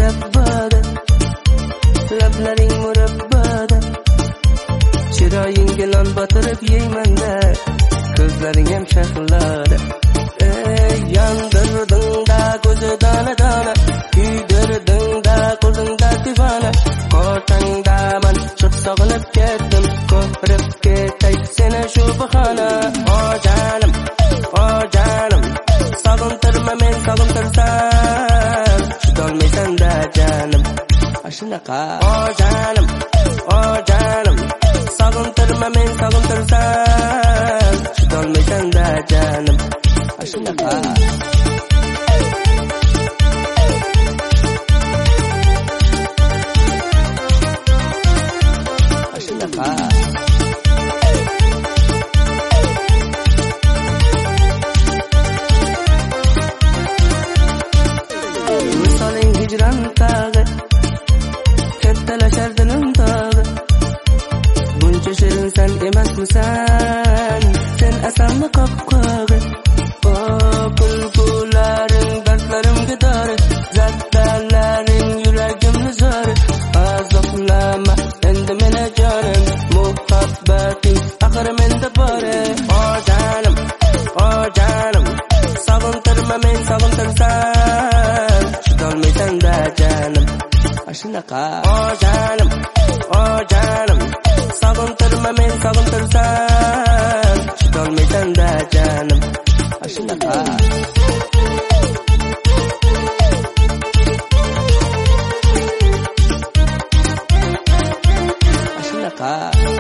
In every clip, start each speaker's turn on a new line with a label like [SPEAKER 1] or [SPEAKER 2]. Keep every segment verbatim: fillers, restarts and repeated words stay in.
[SPEAKER 1] murabbada, lablaring murabbada, chiroyingga non botirib yeymanda, ko'zlaring ham shahloda. Ey yondirdingda ko'zi dona dona, kuydirdingda qo'lingda divona, ortangda man çok sog'inib ketdim, ko'rib ketay seni shu bahona. O canım, o canım, sog'intirma men sog'intirsam, chidolmaysan da canım. Shunaqa. O canım, o canım, sog'intirma men sog'intirsam, chidolmaysan da canım. Shunaqa. Misoling hijron tag'i, kattalashar dilim tag'i, buncha shirinsan emasmisan, sen asalni qopqog'i. O kulgularing dardlarimga dori, zaddalaring yuragimni zori, azoblama endi meni jonim, muhabbating axir menda bor. O canım, o canım, sog'intirma men sog'intirsam, chidolmaysan da canım. Shunaqa. O canım, o canım, sog'intirma men sog'intirsam, chidolmaysan da canım. Shunaqa. Shunaqa.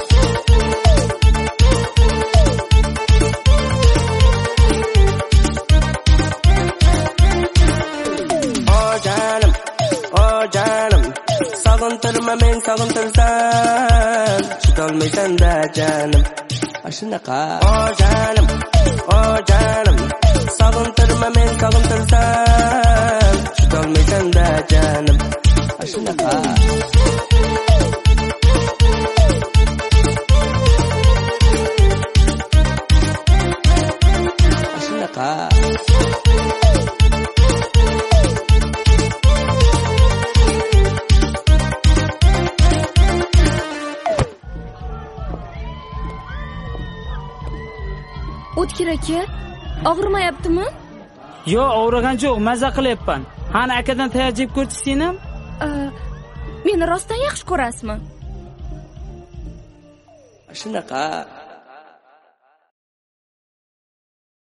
[SPEAKER 1] Sog'intirma men sog'intirsam, chidolmaysan da canım. Shunaqa. O canım, o canım, sog'intirma men sog'intirsam, chidolmaysan da canım. Shunaqa. Shunaqa.
[SPEAKER 2] O'tkir aka, og'rimayaptimi?
[SPEAKER 3] Yo'q, og'rigan yo'q, maza qilyapman. Qani akadan tayyor jeb ko'rchisinim?
[SPEAKER 2] Meni rostdan yaxshi ko'rasizmi?
[SPEAKER 1] Shunaqa.